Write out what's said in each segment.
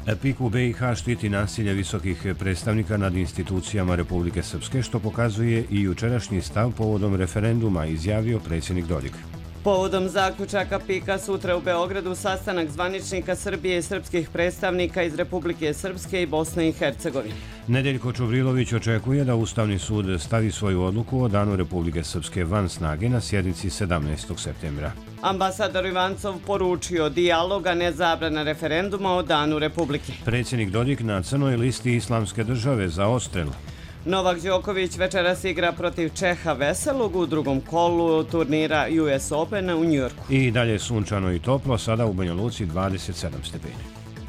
PIK u BiH štiti nasilje visokih predstavnika nad institucijama Republike Srpske, što pokazuje i jučerašnji stav povodom referenduma, izjavio predsjednik Dodik. Povodom zaključaka PIK-a sutra u Beogradu sastanak zvaničnika Srbije i srpskih predstavnika iz Republike Srpske i Bosne i Hercegovine. Nedeljko Čuvrilović očekuje da Ustavni sud stavi svoju odluku o danu Republike Srpske van snage na sjednici 17. septembra. Ambasador Ivancov poručio dijalog, a ne zabrana referenduma o danu Republike. Predsjednik Dodik na crnoj listi Islamske države za odstrel. Novak Đoković večeras igra protiv Čeha Veselog u drugom kolu turnira US Opena u Njujorku. I dalje sunčano i toplo, sada u Banja Luci 27 stepeni.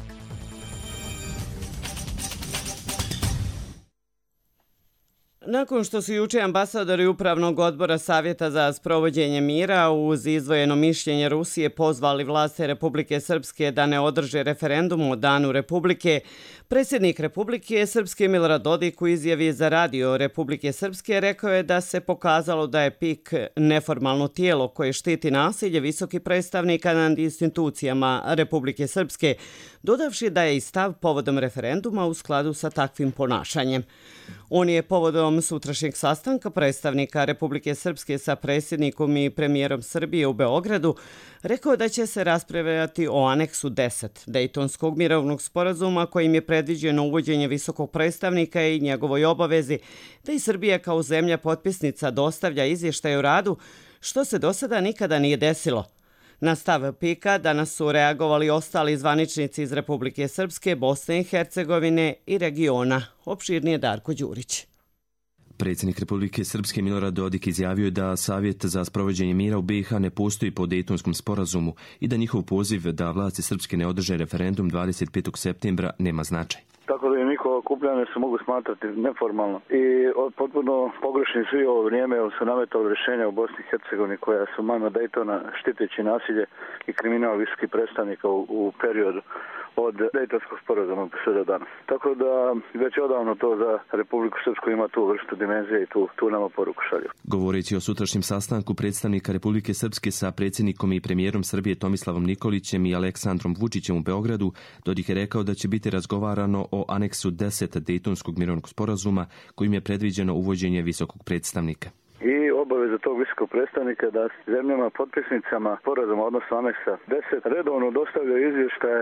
Nakon što su juče ambasadori Upravnog odbora Savjeta za sprovođenje mira uz izdvojeno mišljenje Rusije pozvali vlasti Republike Srpske da ne održe referendum o danu Republike, predsjednik Republike Srpske Milorad Dodik u izjavi za radio Republike Srpske rekao je da se pokazalo da je PIK neformalno tijelo koje štiti nasilje visokih predstavnika nad institucijama Republike Srpske, dodavši da je i stav povodom referenduma u skladu sa takvim ponašanjem. On je povodom sutrašnjeg sastanka predstavnika Republike Srpske sa predsjednikom i premijerom Srbije u Beogradu rekao da će se raspravljati o aneksu 10 Dejtonskog mirovnog sporazuma kojim je predviđeno uvođenje visokog predstavnika i njegovoj obavezi da i Srbija kao zemlja potpisnica dostavlja izvještaj o radu, što se do sada nikada nije desilo. Na stav PIK-a danas su reagovali ostali zvaničnici iz Republike Srpske, Bosne i Hercegovine i regiona. Opširnije Darko Đurić. Predsjednik Republike Srpske Milorad Dodik izjavio je da Savjet za sprovođenje mira u BiH ne postoji po Dejtonskom sporazumu i da njihov poziv da vlasti Srpske ne održe referendum 25. septembra nema značaj. Tako da je njihovo okupljanje se mogu smatrati neformalno i potpuno pogrešni svi ovo vrijeme jer su nametali rješenja u Bosni i Hercegovini koja su mimo Dejtona štiteći nasilje i kriminal visokih predstavnika u periodu od Dejtonskog sporazuma sve do danas. Tako da već odavno to za Republiku Srpsku ima tu vrstu dimenzije i tu nama poruku šalju. Govoreći o sutrašnjem sastanku predstavnika Republike Srpske sa predsjednikom i premijerom Srbije Tomislavom Nikolićem i Aleksandrom Vučićem u Beogradu, Dodik je rekao da će biti razgovarano o aneksu 10 Dejtonskog mirovnog sporazuma kojim je predviđeno uvođenje visokog predstavnika. I obaveza tog visokog predstavnika da zemljama potpisnicama sporazuma, odnosno aneksa 10, redovno dostavljaju izvještaje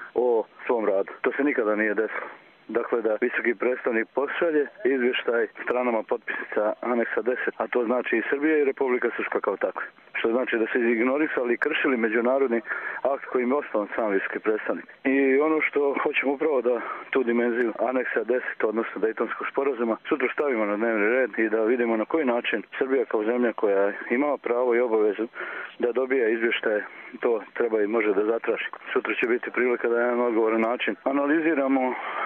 o svom radu. To se nikada nije desilo. Dakle, da visoki predstavnik pošalje izvještaj stranama potpisnica aneksa 10, a to znači i Srbija i Republika Srpska kao takve. Što znači da se ignorisali i kršili međunarodni akt kojim je osnovan sam visoki predstavnik. I ono što hoćemo upravo da tu dimenziju aneksa 10, odnosno Dejtonskog sporazuma, sutra stavimo na dnevni red i da vidimo na koji način Srbija kao zemlja koja ima pravo i obavezu da dobije izvještaje, to treba i može da zatraži. Sutra će biti prilika da jedan odgovoran način analiziramo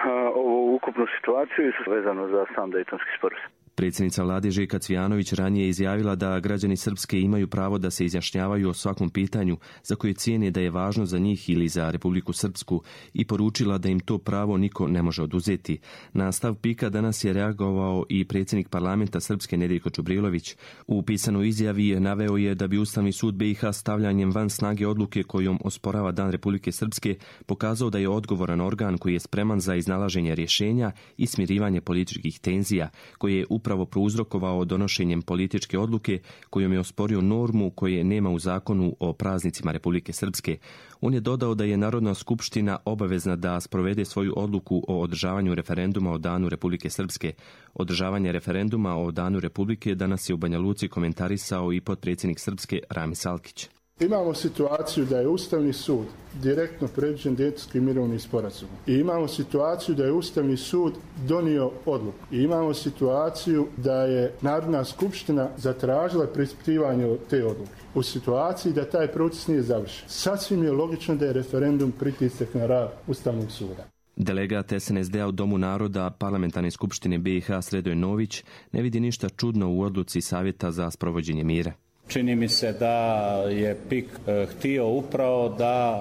ovu ukupnu situaciju i vezano za sam Dejtonski sporazum. Predsjednica vlade Željka Cvijanović ranije je izjavila da građani Srpske imaju pravo da se izjašnjavaju o svakom pitanju za koje cijene da je važno za njih ili za Republiku Srpsku i poručila da im to pravo niko ne može oduzeti. Na stav PIK-a danas je reagovao i predsjednik parlamenta Srpske Nedeljko Čubrilović. U pisanoj izjavi naveo je da bi Ustavni sud BiH stavljanjem van snage odluke kojom osporava Dan Republike Srpske pokazao da je odgovoran organ koji je spreman za iznalaženje rješenja i smirivanje političkih tenzija, koje je upravo prouzrokovao donošenjem političke odluke kojom je osporio normu koje nema u zakonu o praznicima Republike Srpske. On je dodao da je Narodna skupština obavezna da sprovede svoju odluku o održavanju referenduma o Danu Republike Srpske. Održavanje referenduma o Danu Republike danas je u Banja Luci komentarisao i potpredsjednik Srpske Ramis Alkić. Imamo situaciju da je Ustavni sud direktno predviđen Dejtonskim mirovnim sporazumom. I imamo situaciju da je Ustavni sud donio odluku. I imamo situaciju da je Narodna skupština zatražila preispitivanje te odluke. U situaciji da taj proces nije završen. Sasvim je logično da je referendum pritisak na rad Ustavnog suda. Delegat SNSD-a u Domu naroda Parlamentarne skupštine BiH Sredoje Nović ne vidi ništa čudno u odluci Savjeta za sprovođenje mira. Čini mi se da je PIK htio upravo da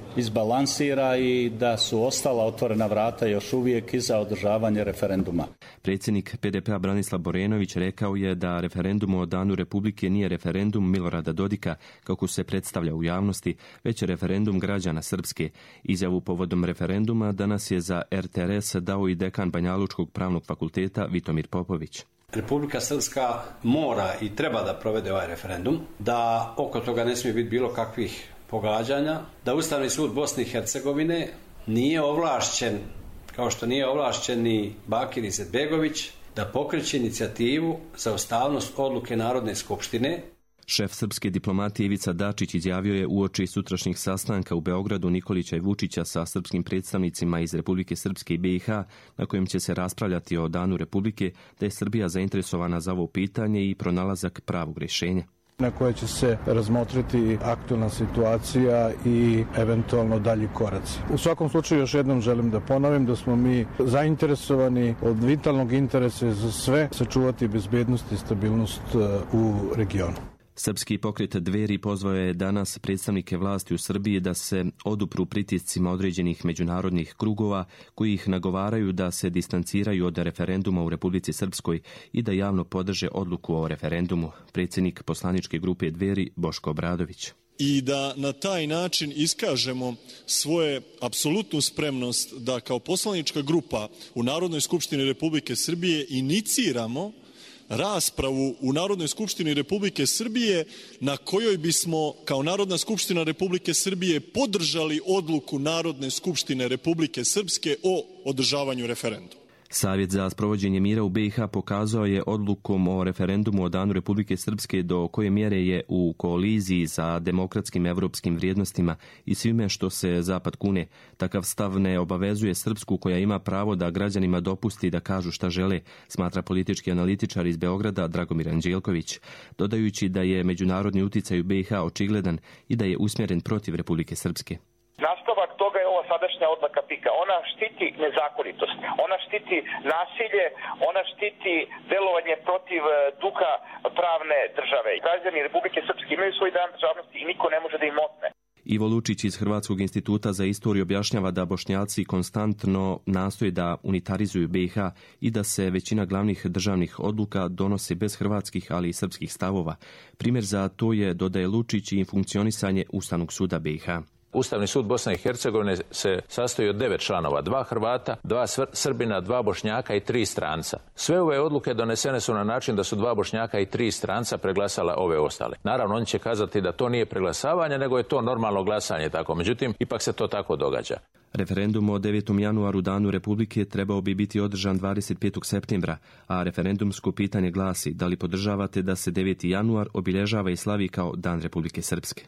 izbalansira i da su ostala otvorena vrata još uvijek i za održavanje referenduma. Predsjednik PDP-a Branislav Borenović rekao je da referendum o Danu Republike nije referendum Milorada Dodika, kako se predstavlja u javnosti, već je referendum građana Srpske. Izjavu povodom referenduma danas je za RTRS dao i dekan Banjalučkog pravnog fakulteta Vitomir Popović. Republika Srpska mora i treba da provede ovaj referendum, da oko toga ne smije biti bilo kakvih pogađanja, da Ustavni sud Bosne i Hercegovine nije ovlašćen, kao što nije ovlašćen ni Bakir Izetbegović, da pokreće inicijativu za ustavnost odluke Narodne skupštine. Šef srpske diplomatije Ivica Dačić izjavio je uoči sutrašnjih sastanka u Beogradu Nikolića i Vučića sa srpskim predstavnicima iz Republike Srpske i BiH, na kojem će se raspravljati o Danu Republike, da je Srbija zainteresovana za ovo pitanje i pronalazak pravog rješenja, na koje će se razmotriti aktualna situacija i eventualno dalji koraci. U svakom slučaju još jednom želim da ponovim da smo mi zainteresovani od vitalnog interesa za sve sačuvati bezbednost i stabilnost u regionu. Srpski pokret Dveri pozvao je danas predstavnike vlasti u Srbiji da se odupru pritiscima određenih međunarodnih krugova koji ih nagovaraju da se distanciraju od referenduma u Republici Srpskoj i da javno podrže odluku o referendumu. Predsjednik poslaničke grupe Dveri Boško Obradović. I da na taj način iskažemo svoje apsolutnu spremnost da kao poslanička grupa u Narodnoj skupštini Republike Srbije iniciramo raspravu u Narodnoj skupštini Republike Srbije na kojoj bismo kao Narodna skupština Republike Srbije podržali odluku Narodne skupštine Republike Srpske o održavanju referenduma. Savjet za sprovođenje mira u BiH pokazao je odlukom o referendumu o Danu Republike Srpske do koje mjere je u koaliziji sa demokratskim evropskim vrijednostima i svime što se Zapad kune. Takav stav ne obavezuje Srpsku, koja ima pravo da građanima dopusti da kažu šta žele, smatra politički analitičar iz Beograda Dragomir Anđelković, dodajući da je međunarodni uticaj u BiH očigledan i da je usmjeren protiv Republike Srpske. Nastavak toga je ova sadašnja odluka PIK-a. Ona štiti nezakonitost, ona štiti nasilje, ona štiti delovanje protiv duha pravne države. Građani Republike Srpske imaju svoj dan državnosti i niko ne može da im otme. Ivo Lučić iz Hrvatskog instituta za istoriju objašnjava da Bošnjaci konstantno nastoje da unitarizuju BiH i da se većina glavnih državnih odluka donose bez hrvatskih, ali i srpskih stavova. Primjer za to je, dodaje Lučić, i funkcionisanje Ustavnog suda BiH. Ustavni sud Bosne i Hercegovine se sastoji od 9 članova, 2 Hrvata, 2 Srbina, 2 Bošnjaka i 3 stranca. Sve ove odluke donesene su na način da su 2 Bošnjaka i 3 stranca preglasala ove ostale. Naravno, oni će kazati da to nije preglasavanje, nego je to normalno glasanje tako. Međutim, ipak se to tako događa. Referendum o 9. januaru Danu Republike trebao bi biti održan 25. septembra, a referendumsko pitanje glasi: da li podržavate da se 9. januar obilježava i slavi kao Dan Republike Srpske?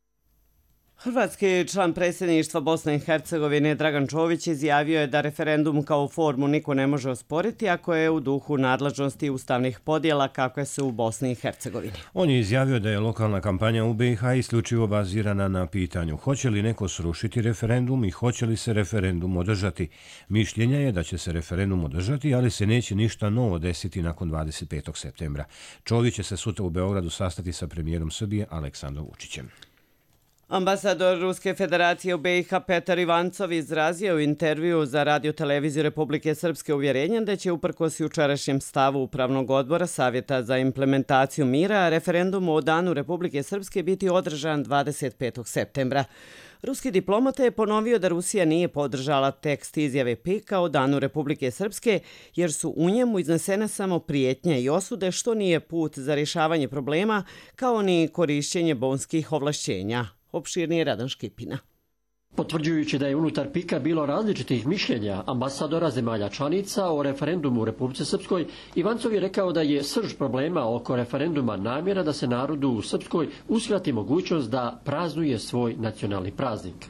Hrvatski član predsjedništva Bosne i Hercegovine Dragan Čović izjavio je da referendum kao formu niko ne može osporiti ako je u duhu nadležnosti ustavnih podjela kakve su u Bosni i Hercegovini. On je izjavio da je lokalna kampanja u BiH isključivo bazirana na pitanju hoće li neko srušiti referendum i hoće li se referendum održati. Mišljenja je da će se referendum održati, ali se neće ništa novo desiti nakon 25. septembra. Čović će se sutra u Beogradu sastati sa premijerom Srbije Aleksandrom Vučićem. Ambasador Ruske federacije u BiH Petar Ivancov izrazio u intervju za Radio-televiziju Republike Srpske uvjerenje da će uprkos jučerašnjem stavu Upravnog odbora Savjeta za implementaciju mira referendum o Danu Republike Srpske biti održan 25. septembra. Ruski diplomata je ponovio da Rusija nije podržala tekst izjave PIK-a o Danu Republike Srpske jer su u njemu iznesene samo prijetnje i osude, što nije put za rješavanje problema, kao ni korišćenje bonskih ovlašćenja. Opširnije Radan Škipina. Potvrđujući da je unutar PIK-a bilo različitih mišljenja ambasadora zemalja članica o referendumu u Republici Srpskoj, Ivancov je rekao da je srž problema oko referenduma namjera da se narodu u Srpskoj uskrati mogućnost da praznuje svoj nacionalni praznik.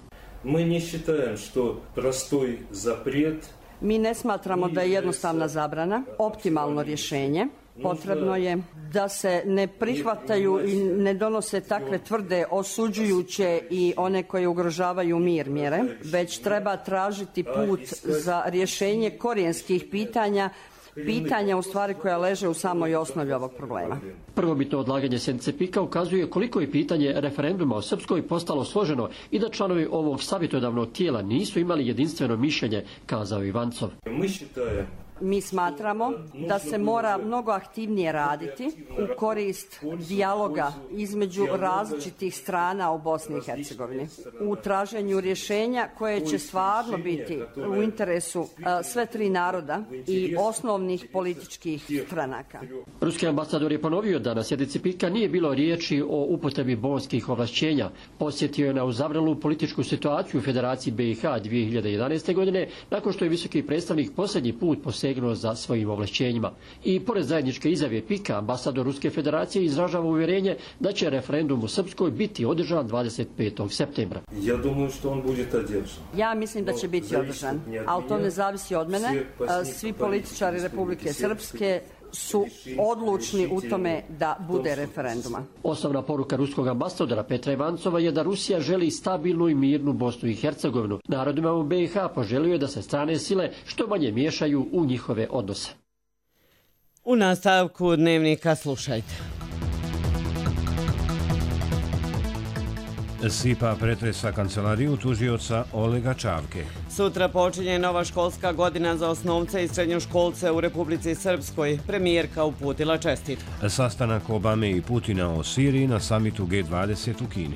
Mi ne smatramo da je jednostavna zabrana optimalno rješenje. Potrebno je da se ne prihvataju i ne donose takve tvrde, osuđujuće i one koje ugrožavaju mir mjere, već treba tražiti put za rješenje korijenskih pitanja pitanja u stvari koja leže u samoj osnovi ovog problema. Prvobitno odlaganje sjednice PIK-a ukazuje koliko je pitanje referenduma o Srpskoj postalo složeno i da članovi ovog savjetodavnog tijela nisu imali jedinstveno mišljenje, kazao Ivancov. Mi smatramo da se mora mnogo aktivnije raditi u korist dijaloga između različitih strana u Bosni i Hercegovini. U traženju rješenja koje će stvarno biti u interesu sve tri naroda i osnovnih političkih stranaka. Ruski ambasador je ponovio da na sjednici PIK-a nije bilo riječi o upotrebi bonskih ovlašćenja. Posjetio je na uzavrelu političku situaciju u Federaciji BiH 2011. godine, nakon što je visoki predstavnik posljednji put posegnuo za svojim ovlašćenjima. I pored zajedničke izjave PIK-a, ambasador Ruske federacije izražava uvjerenje da će referendum u Srpskoj biti održan 25. septembra. Ja mislim da će biti održan, ali to ne zavisi od mene. Svi političari Republike Srpske su odlučni u tome da bude referenduma. Osnovna poruka ruskog ambasadora Petra Ivancova je da Rusija želi stabilnu i mirnu Bosnu i Hercegovinu. Narodima u BiH poželio je da se strane sile što manje miješaju u njihove odnose. U nastavku Dnevnika slušajte. SIPA pretresa kancelariju tužioca Olega Čavke. Sutra počinje nova školska godina za osnovce i srednjoškolce u Republici Srpskoj. Premijerka uputila čestitku. Sastanak Obame i Putina o Siriji na samitu G20 u Kini.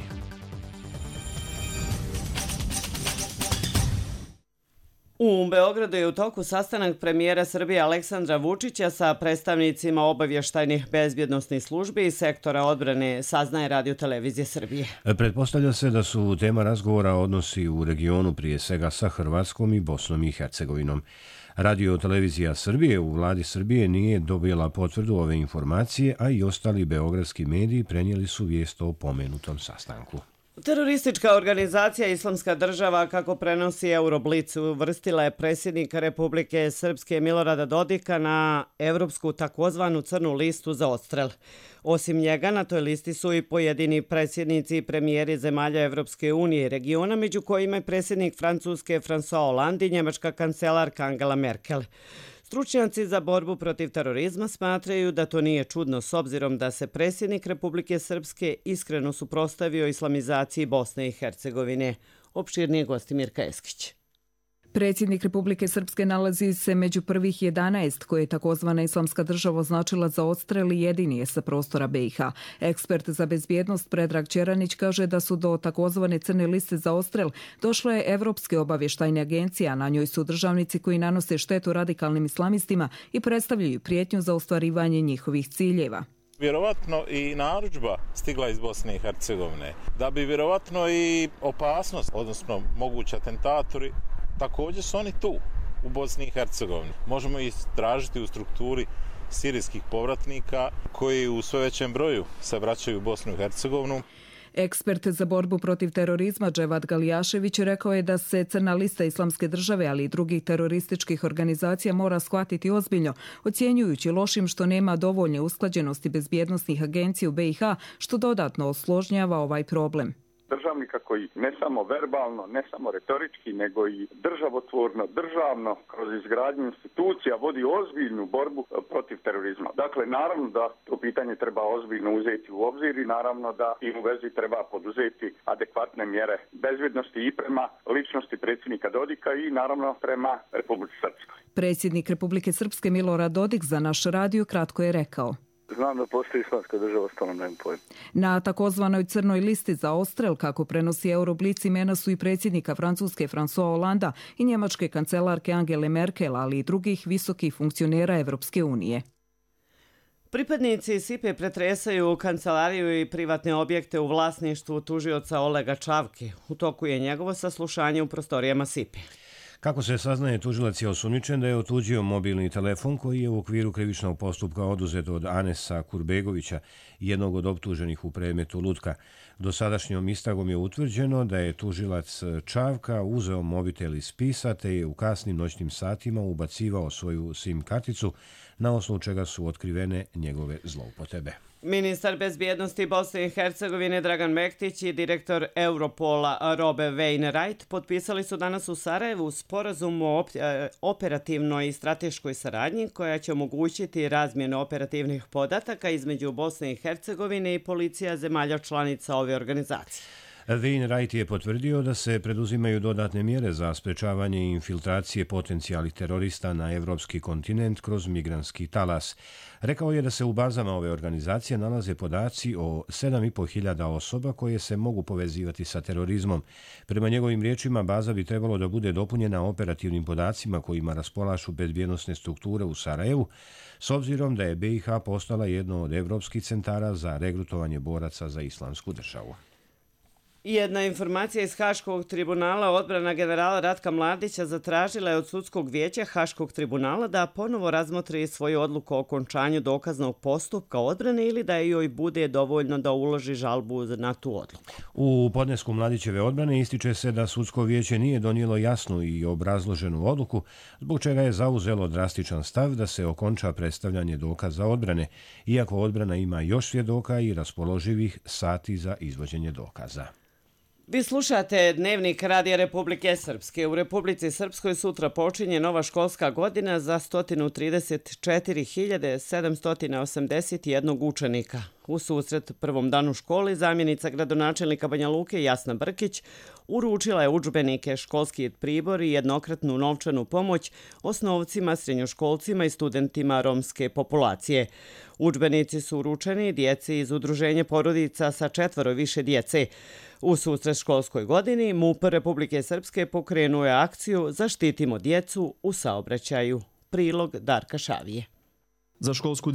U Beogradu je u toku sastanak premijera Srbije Aleksandra Vučića sa predstavnicima obavještajnih bezbjednosnih službi i sektora odbrane, saznaje Radio-televizije Srbije. Pretpostavlja se da su tema razgovora odnosi u regionu prije svega sa Hrvatskom i Bosnom i Hercegovinom. Radio-televizija Srbije u vladi Srbije nije dobila potvrdu ove informacije, a i ostali beogradski mediji prenijeli su vijest o pomenutom sastanku. Teroristička organizacija Islamska država, kako prenosi Euroblic, uvrstila je predsjednika Republike Srpske Milorada Dodika na evropsku takozvanu crnu listu za odstrel. Osim njega, na toj listi su i pojedini predsjednici i premijeri zemalja Evropske unije i regiona, među kojima je predsjednik Francuske François Hollande i njemačka kancelarka Angela Merkel. Stručnjaci za borbu protiv terorizma smatraju da to nije čudno s obzirom da se predsjednik Republike Srpske iskreno suprotstavio islamizaciji Bosne i Hercegovine. Opširnije gosti Mirka Eskić. Predsjednik Republike Srpske nalazi se među prvih 11 koje je takozvana Islamska država označila za odstrel i jedini je sa prostora BiH. Ekspert za bezbjednost Predrag Čeranić kaže da su do takozvane crne liste za odstrel došle evropske obavještajne agencije, a na njoj su državnici koji nanose štetu radikalnim islamistima i predstavljaju prijetnju za ostvarivanje njihovih ciljeva. Vjerovatno i narudžba stigla iz Bosne i Hercegovine, da bi vjerovatno i opasnost, odnosno mogući atentatori, također su oni tu u Bosni i Hercegovini. Možemo ih tražiti u strukturi sirijskih povratnika koji u sve većem broju se vraćaju u Bosnu i Hercegovinu. Ekspert za borbu protiv terorizma Dževad Galijašević rekao je da se crna lista Islamske države, ali i drugih terorističkih organizacija mora shvatiti ozbiljno, ocjenjujući lošim što nema dovoljne usklađenosti bezbjednosnih agencija u BiH, što dodatno osložnjava ovaj problem. Državnika koji ne samo verbalno, ne samo retorički, nego i državotvorno, državno, kroz izgradnju institucija vodi ozbiljnu borbu protiv terorizma. Dakle, naravno da to pitanje treba ozbiljno uzeti u obzir i naravno da im u vezi treba poduzeti adekvatne mjere bezbjednosti i prema ličnosti predsjednika Dodika i naravno prema Republici Srpskoj. Predsjednik Republike Srpske Milorad Dodik za naš radio kratko je rekao: Znam da postoji Islamska država, stvarno nemam pojma. Na takozvanoj crnoj listi za odstrel, kako prenosi Euroblic, imena su i predsjednika Francuske François Hollanda i njemačke kancelarke Angele Merkel, ali i drugih visokih funkcionera Evropske unije. Pripadnici SIPE pretresaju kancelariju i privatne objekte u vlasništvu tužioca Olega Čavke. U toku je njegovo saslušanje u prostorijama SIPE. Kako se saznaje, tužilac je osumnjičen da je otuđio mobilni telefon koji je u okviru krivičnog postupka oduzet od Anesa Kurbegovića, jednog od optuženih u predmetu Lutka. Dosadašnjom istragom je utvrđeno da je tužilac Čavka uzeo mobitel iz spisa te je u kasnim noćnim satima ubacivao svoju SIM karticu, na osnovu čega su otkrivene njegove zloupotrebe. Ministar bezbjednosti Bosne i Hercegovine Dragan Mektić i direktor Europola Robe Wainwright potpisali su danas u Sarajevu sporazum o operativnoj i strateškoj saradnji koja će omogućiti razmjenu operativnih podataka između Bosne i Hercegovine i policija zemalja članica ove organizacije. Wainwright je potvrdio da se preduzimaju dodatne mjere za sprečavanje i infiltracije potencijalnih terorista na evropski kontinent kroz migrantski talas. Rekao je da se u bazama ove organizacije nalaze podaci o 7.500 osoba koje se mogu povezivati sa terorizmom. Prema njegovim riječima, baza bi trebalo da bude dopunjena operativnim podacima kojima raspolažu bezbjednosne strukture u Sarajevu, s obzirom da je BiH postala jedno od evropskih centara za regrutovanje boraca za islamsku državu. Jedna informacija iz Haškog tribunala, odbrana generala Ratka Mladića zatražila je od sudskog vijeća Haškog tribunala da ponovo razmotri svoju odluku o okončanju dokaznog postupka odbrane ili da joj bude dovoljno da uloži žalbu na tu odluku. U podnesku Mladićeve odbrane ističe se da sudsko vijeće nije donijelo jasnu i obrazloženu odluku, zbog čega je zauzelo drastičan stav da se okonča predstavljanje dokaza odbrane, iako odbrana ima još svjedoka i raspoloživih sati za izvođenje dokaza. Vi slušate Dnevnik Radija Republike Srpske. U Republici Srpskoj sutra počinje nova školska godina za 134.781 učenika. U susret prvom danu škole zamjenica gradonačelnika Banja Luke Jasna Brkić uručila je udžbenike, školski pribor i jednokratnu novčanu pomoć osnovcima, srednjoškolcima i studentima romske populacije. Udžbenici su uručeni djeci iz udruženja porodica sa 4 i više djece. U susret školskoj godini MUP Republike Srpske pokrenuo je akciju Zaštitimo djecu u saobraćaju. Prilog Darka Šavije. Za školsku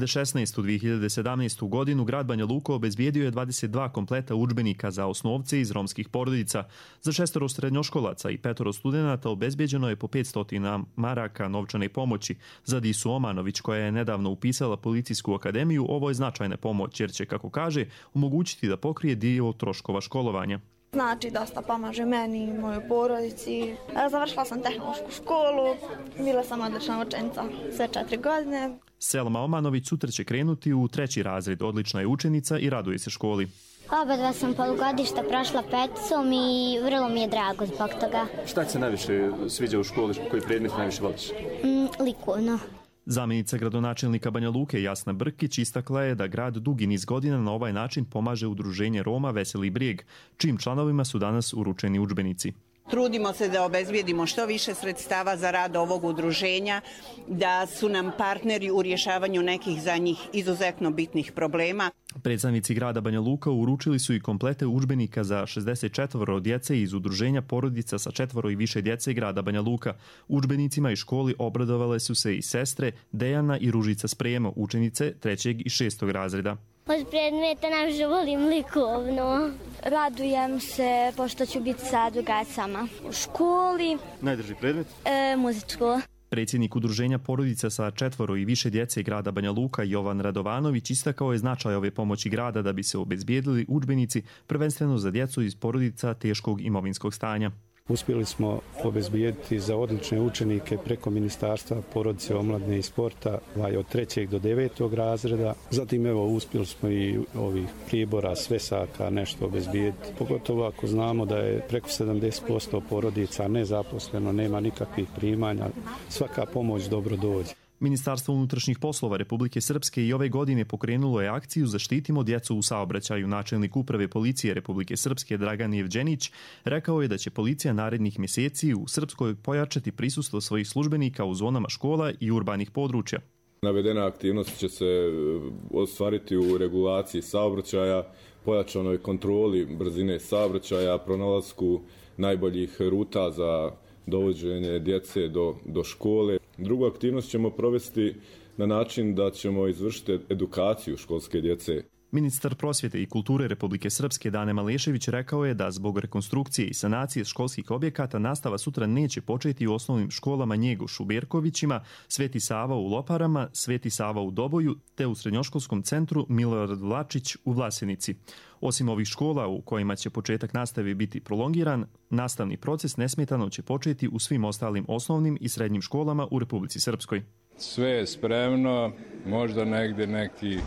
2016-2017 godinu grad Banja Luka obezbijedio je 22 kompleta udžbenika za osnovce iz romskih porodica. Za 6 srednjoškolaca i 5 studenata obezbijeđeno je po 500 maraka novčane pomoći. Za Disu Omanović, koja je nedavno upisala policijsku akademiju, ovo je značajna pomoć jer će, kako kaže, omogućiti da pokrije dio troškova školovanja. Znači, dosta pomaže meni i mojoj porodici. Završila sam tehnološku školu, bila sam odlična učenica sve 4 godine. Selma Omanović sutra će krenuti u 3. razred, odlična je učenica i raduje se školi. Oba sam polugodišta prošla 5. i vrlo mi je drago zbog toga. Šta ti se najviše sviđa u školi, koji predmet najviše voliš? Likovno. Zamjenica gradonačelnika Banja Luke Jasna Brkić istakla je da grad dugi niz godina na ovaj način pomaže udruženje Roma Veseli Brijeg, čijim članovima su danas uručeni udžbenici. Trudimo se da obezbijedimo što više sredstava za rad ovog udruženja, da su nam partneri u rješavanju nekih za njih izuzetno bitnih problema. Predstavnici grada Banja Luka uručili su i komplete udžbenika za 64 djece iz udruženja porodica sa 4 i više djece grada Banja Luka. Udžbenicima iz školi obradovale su se i sestre Dejana i Ružica Spremo, učenice 3. i 6. razreda. Od predmeta najviše volim likovno. Radujem se pošto ću biti sa drugacama u školi. Najdrži predmet? Muzičko. Predsjednik udruženja porodica sa 4 i više djece grada Banja Luka Jovan Radovanović istakao je značaj ove pomoći grada da bi se obezbijedili udžbenici prvenstveno za djecu iz porodica teškog imovinskog stanja. Uspjeli smo obezbijediti za odlične učenike preko Ministarstva porodice, omladine i sporta od 3. do 9. razreda. Zatim uspjeli smo i ovih pribora, svesaka nešto obezbijediti. Pogotovo ako znamo da je preko 70% porodica nezaposleno, nema nikakvih primanja. Svaka pomoć dobro dođe. Ministarstvo unutrašnjih poslova Republike Srpske i ove godine pokrenulo je akciju Zaštitimo djecu u saobraćaju. Načelnik uprave policije Republike Srpske Dragan Jevđenić rekao je da će policija narednih mjeseci u Srpskoj pojačati prisustvo svojih službenika u zonama škola i urbanih područja. Navedena aktivnost će se ostvariti u regulaciji saobraćaja, pojačanoj kontroli brzine saobraćaja, pronalasku najboljih ruta za dovođenje djece do škole. Drugu aktivnost ćemo provesti na način da ćemo izvršiti edukaciju školske djece. Ministar prosvjete i kulture Republike Srpske Dane Malešević rekao je da zbog rekonstrukcije i sanacije školskih objekata nastava sutra neće početi u osnovnim školama Njegoš u Berkovićima, Sveti Sava u Loparama, Sveti Sava u Doboju te u srednjoškolskom centru Milorad Vlačić u Vlasenici. Osim ovih škola u kojima će početak nastave biti prolongiran, nastavni proces nesmetano će početi u svim ostalim osnovnim i srednjim školama u Republici Srpskoj. Sve je spremno, možda negdje neki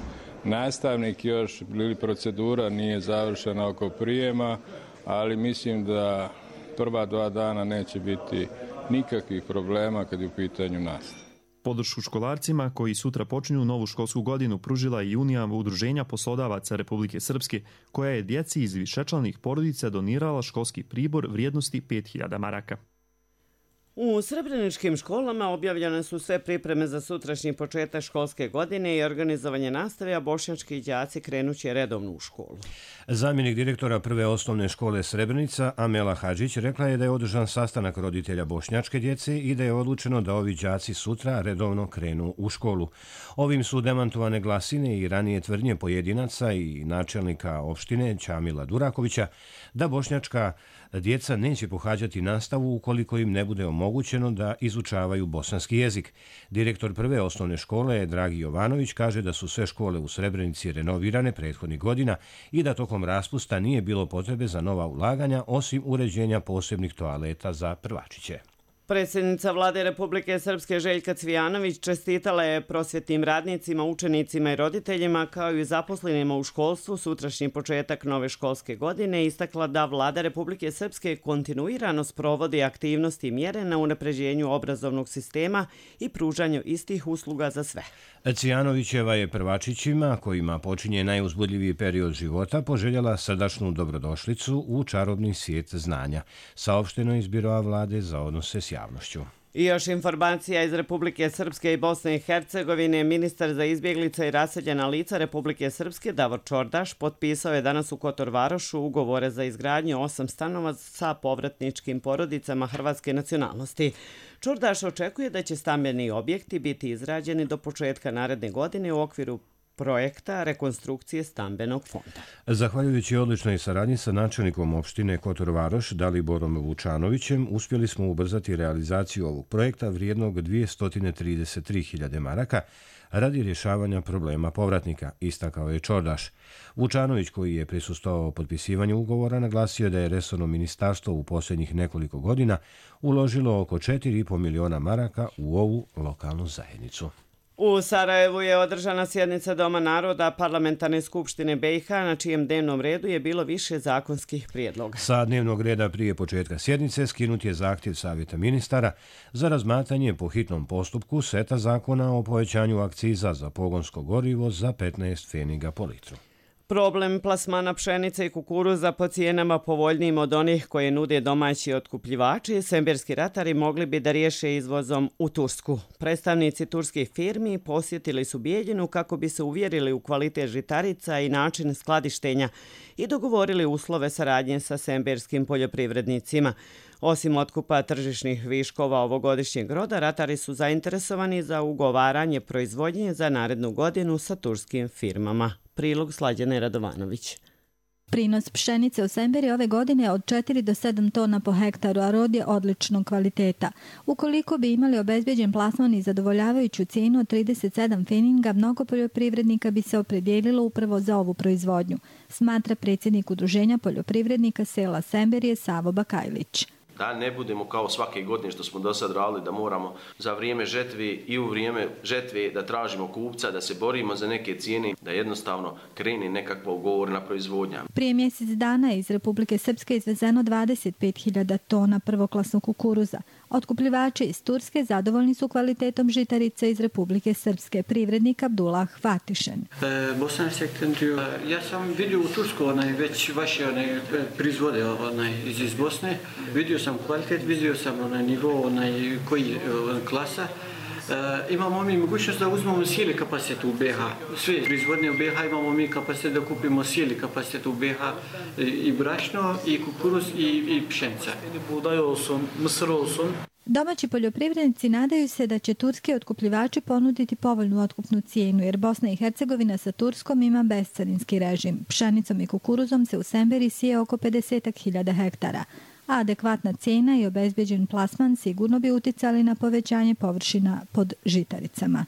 nastavnik još ili procedura nije završena oko prijema, ali mislim da prva 2 dana neće biti nikakvih problema kad je u pitanju nastava. Podršku školarcima koji sutra počinju novu školsku godinu pružila i Unija udruženja poslodavaca Republike Srpske, koja je djeci iz višečlanih porodica donirala školski pribor vrijednosti 5.000 maraka. U srebreničkim školama objavljene su sve pripreme za sutrašnji početak školske godine i organizovanje nastave, a bošnjački đaci krenuće redovno u školu. Zamjenik direktora Prve osnovne škole Srebrenica, Amela Hadžić, rekla je da je održan sastanak roditelja bošnjačke djece i da je odlučeno da ovi đaci sutra redovno krenu u školu. Ovim su demantovane glasine i ranije tvrdnje pojedinaca i načelnika opštine Ćamila Durakovića da bošnjačka djeca neće pohađati nastavu ukoliko im ne bude omogućeno da izučavaju bosanski jezik. Direktor Prve osnovne škole, Dragi Jovanović, kaže da su sve škole u Srebrenici renovirane prethodnih godina i da tokom raspusta nije bilo potrebe za nova ulaganja osim uređenja posebnih toaleta za prvačiće. Predsjednica Vlade Republike Srpske Željka Cvijanović čestitala je prosvjetnim radnicima, učenicima i roditeljima kao i zaposlenima u školstvu sutrašnji početak nove školske godine i istakla da Vlada Republike Srpske kontinuirano sprovodi aktivnosti i mjere na unapređenju obrazovnog sistema i pružanju istih usluga za sve. Cvijanovićeva je prvačićima, kojima počinje najuzbudljiviji period života, poželjela srdačnu dobrodošlicu u čarobni svijet znanja, saopšteno iz Biroa Vlade za odnose s javnošću. I još informacija iz Republike Srpske i Bosne i Hercegovine. Ministar za izbjeglice i raseljena lica Republike Srpske Davor Čordaš potpisao je danas u Kotor Varošu ugovore za izgradnju 8 stanova sa povratničkim porodicama hrvatske nacionalnosti. Čordaš očekuje da će stambeni objekti biti izrađeni do početka naredne godine u okviru projekta rekonstrukcije stambenog fonda. Zahvaljujući odličnoj saradnji sa načelnikom opštine Kotor Varoš Daliborom Vučanovićem, uspjeli smo ubrzati realizaciju ovog projekta vrijednog 233.000 maraka radi rješavanja problema povratnika, istakao je Čordaš. Vučanović, koji je prisustvovao potpisivanju ugovora, naglasio da je resorno ministarstvo u posljednjih nekoliko godina uložilo oko 4,5 miliona maraka u ovu lokalnu zajednicu. U Sarajevu je održana sjednica Doma naroda Parlamentarne skupštine BiH, na čijem dnevnom redu je bilo više zakonskih prijedloga. Sa dnevnog reda prije početka sjednice skinut je zahtjev Savjeta ministara za razmatranje po hitnom postupku seta zakona o povećanju akciza za pogonsko gorivo za 15 pfeniga po litru. Problem plasmana pšenice i kukuruza po cijenama povoljnijim od onih koje nude domaći otkupljivači, semberski ratari mogli bi da riješe izvozom u Tursku. Predstavnici turskih firmi posjetili su Bijeljinu kako bi se uvjerili u kvalitet žitarica i način skladištenja i dogovorili uslove saradnje sa semberskim poljoprivrednicima. Osim otkupa tržišnih viškova ovogodišnjeg roda, ratari su zainteresovani za ugovaranje proizvodnje za narednu godinu sa turskim firmama. Prilog Slađane Radovanović. Prinos pšenice u Semberi ove godine je od 4 do 7 tona po hektaru, a rod je odličnog kvaliteta. Ukoliko bi imali obezbeđen plasman i zadovoljavajuću cijenu od 37 pfeninga, mnogo poljoprivrednika bi se opredijelilo upravo za ovu proizvodnju, smatra predsjednik Udruženja poljoprivrednika sela Semberije Savo Bakajlić. Da ne budemo kao svake godine što smo do sad radili, da moramo za vrijeme žetve i u vrijeme žetve da tražimo kupca, da se borimo za neke cijene, da jednostavno krene nekakva ugovorna proizvodnja. Prije mjesec dana iz Republike Srpske izvezeno 25.000 tona prvoklasnog kukuruza. Otkupljivači iz Turske zadovoljni su kvalitetom žitarice iz Republike Srpske, privrednik Abdullah Hvatišen. Ja sam vidio u Tursku već vaše proizvode iz Bosne. Vidio sam kvalitet, vidio sam nivo koji je klasa. Imamo mi mogućnost da uzmemo cijeli kapacitet u BiH. Sve proizvodnje u BiH imamo mi kapacitet da kupimo cijeli kapacitet u BiH i brašno, i kukuruz, i pšenica. Buğday olsun, mısır olsun. Domaći poljoprivrednici nadaju se da će turski otkupljivači ponuditi povoljnu otkupnu cijenu, jer Bosna i Hercegovina sa Turskom ima bescarinski režim. Pšenicom i kukuruzom se u Semberi sije oko 50.000 hektara, a adekvatna cijena i obezbeđen plasman sigurno bi uticali na povećanje površina pod žitaricama.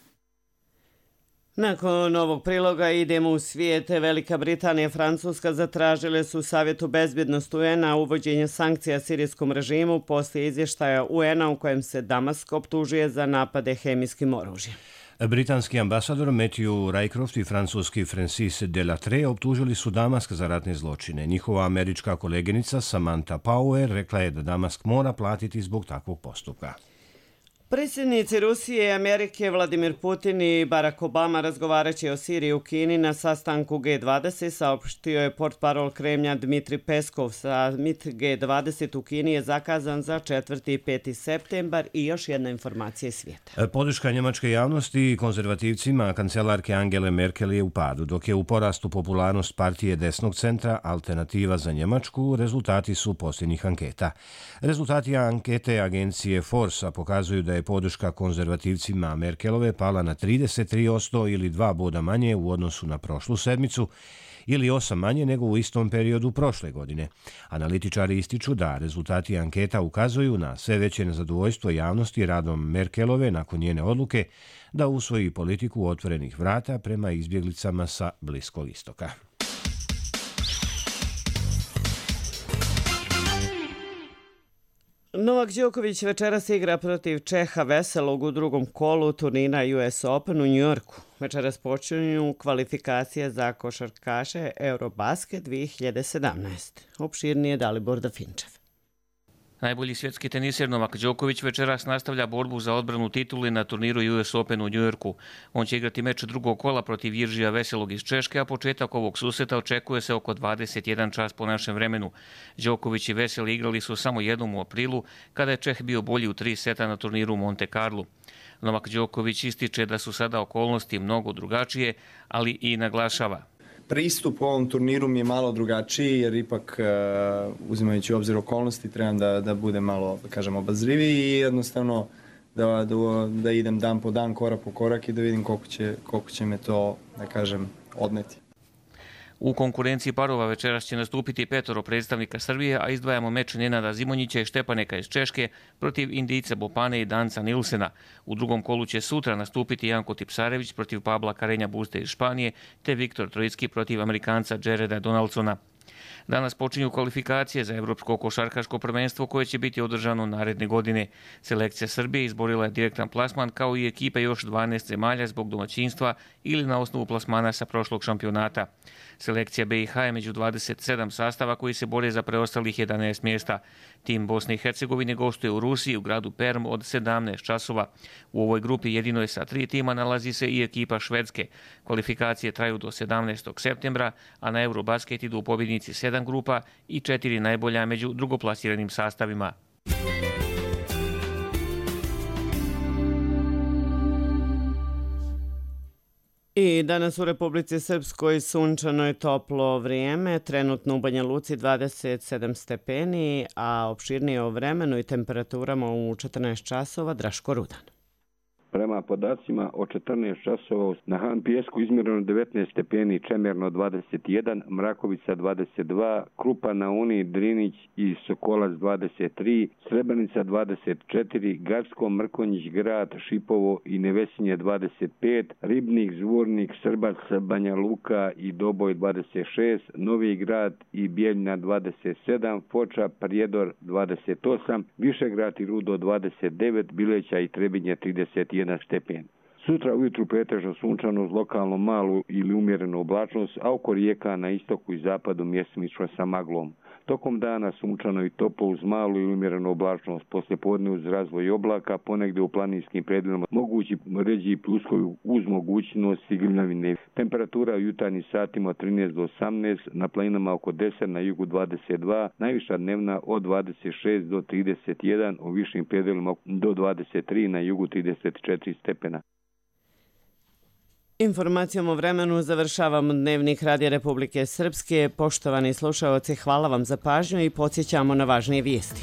Nakon ovog priloga idemo u svijet. Velika Britanija i Francuska zatražile su Savjetu bezbjednosti UN-a uvođenje sankcija sirijskom režimu poslije izvještaja UN-a u kojem se Damask optužuje za napade hemijskim oružjem. Britanski ambasador Matthew Rycroft i francuski Francis Delattre optužili su Damask za ratne zločine. Njihova američka koleginica Samantha Power rekla je da Damask mora platiti zbog takvog postupka. Predsjednici Rusije i Amerike Vladimir Putin i Barack Obama razgovaraće o Siriji u Kini na sastanku G20, saopštio je portparol Kremlja Dmitri Peskov. Summit G20 u Kini je zakazan za 4. i 5. septembar i još jedna informacija iz svijeta. Podrška njemačke javnosti i konzervativcima kancelarke Angele Merkel je u padu, dok je u porastu popularnost partije desnog centra Alternativa za Njemačku. Rezultati su posljednjih anketa. Rezultati ankete agencije Forsa pokazuju da je podrška konzervativcima Merkelove pala na 33% ili 2 boda manje u odnosu na prošlu sedmicu ili 8 manje nego u istom periodu prošle godine. Analitičari ističu da rezultati anketa ukazuju na sve veće nezadovoljstvo javnosti radom Merkelove nakon njene odluke da usvoji politiku otvorenih vrata prema izbjeglicama sa Bliskog istoka. Novak Đoković večeras igra protiv Čeha Veselog u drugom kolu turnira US Open u Njujorku. Večeras počinju kvalifikacije za košarkaše Eurobasket 2017. Opširnije Dalibor Dafinčev. Najbolji svjetski teniser Novak Đoković večeras nastavlja borbu za odbranu tituli na turniru US Open u Njujorku. On će igrati meč drugog kola protiv Jiržija Veselog iz Češke, a početak ovog susreta očekuje se oko 21 čas po našem vremenu. Đoković i Veseli igrali su samo jednom u aprilu, kada je Čeh bio bolji u 3 seta na turniru u Monte Carlu. Novak Đoković ističe da su sada okolnosti mnogo drugačije, ali i naglašava: pristup ovom turniru mi je malo drugačiji, jer ipak uzimajući u obzir okolnosti trebam da budem malo, da kažem, obazriviji i jednostavno da idem dan po dan, korak po korak i da vidim koliko će me to, da kažem, odneti. U konkurenciji parova večeras će nastupiti 5 predstavnika Srbije, a izdvajamo meč Nenada Zimonjića i Štepaneka iz Češke protiv Indijca Bopane i Danca Nilsena. U drugom kolu će sutra nastupiti Janko Tipsarević protiv Pabla Karenja Buste iz Španije, te Viktor Trojicki protiv Amerikanca Jareda Donaldsona. Danas počinju kvalifikacije za Evropsko košarkaško prvenstvo koje će biti održano naredne godine. Selekcija Srbije izborila je direktan plasman kao i ekipe još 12 zemalja zbog domaćinstva ili na osnovu plasmana sa prošlog šampionata. Selekcija BiH je među 27 sastava koji se bore za preostalih 11 mjesta. Tim Bosne i Hercegovine gostuje u Rusiji u gradu Perm od 17 časova. U ovoj grupi jedino je sa 3 tima nalazi se i ekipa Švedske. Kvalifikacije traju do 17. septembra, a na Eurobasket idu pobjednici 7 grupa i 4 najbolja među drugoplasiranim sastavima. I danas u Republici Srpskoj sunčano je toplo vrijeme, trenutno u Banja Luci 27 stepeni, a opširnije o vremenu i temperaturama u 14 časova Draško Rudan. Prema podacima o 14 časova na Han Pijesku izmjereno 19 stepeni, Čemerno 21, Mrakovica 22, Krupa na Uni, Drinić i Sokolac 23, Srebrenica 24, Garsko, Mrkonjić, Grad, Šipovo i Nevesinje 25, Ribnik, Zvornik, Srbac, Banja Luka i Doboj 26, Novi Grad i Bijeljina 27, Foča, Prijedor 28, Višegrad i Rudo 29, Bileća i Trebinje 31 stepen. Sutra ujutru pretežno sunčano uz lokalno malu ili umjerenu oblačnost, a oko rijeka na istoku i zapadu mjestimično sa maglom. Tokom dana sunčano i toplo uz malu ili umjerenu oblačnost, poslije podne uz razvoj oblaka, ponegdje u planinskim predjelima mogući ređi pluskovi uz mogućnost grmljavine. Temperatura u jutarnjim satima od 13 do 18, na planinama oko 10, na jugu 22, najviša dnevna od 26 do 31, u višim predjelima do 23, na jugu 34 stepena. Informacijom o vremenu završavamo dnevnik Radija Republike Srpske. Poštovani slušaoci, hvala vam za pažnju i podsjećamo na važnije vijesti.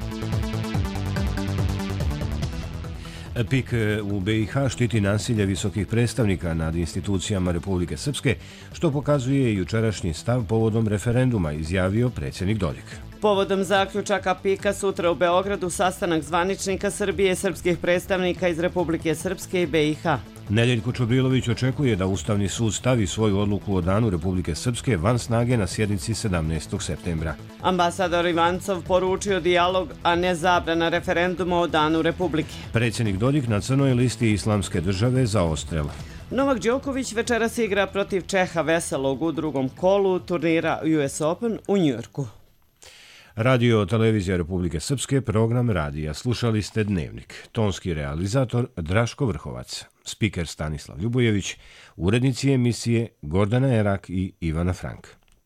PIK u BiH štiti nasilje visokih predstavnika nad institucijama Republike Srpske, što pokazuje i jučerašnji stav povodom referenduma, izjavio predsjednik Dodik. Povodom zaključaka PIK-a sutra u Beogradu sastanak zvaničnika Srbije i srpskih predstavnika iz Republike Srpske i BiH. Nedeljko Čubrilović očekuje da Ustavni sud stavi svoju odluku o Danu Republike Srpske van snage na sjednici 17. septembra. Ambasador Ivancov poručio dijalog, a ne zabrana referenduma o Danu Republike. Predsjednik Dodik na crnoj listi Islamske države za odstrel. Novak Đoković večeras igra protiv Čeha Veselog u drugom kolu turnira US Open u Njujorku. Radio Televizija Republike Srpske, program radija. Slušali ste Dnevnik. Tonski realizator Draško Vrhovac. Spiker Stanislav Ljubojević. Urednici emisije Gordana Erak i Ivana Frank.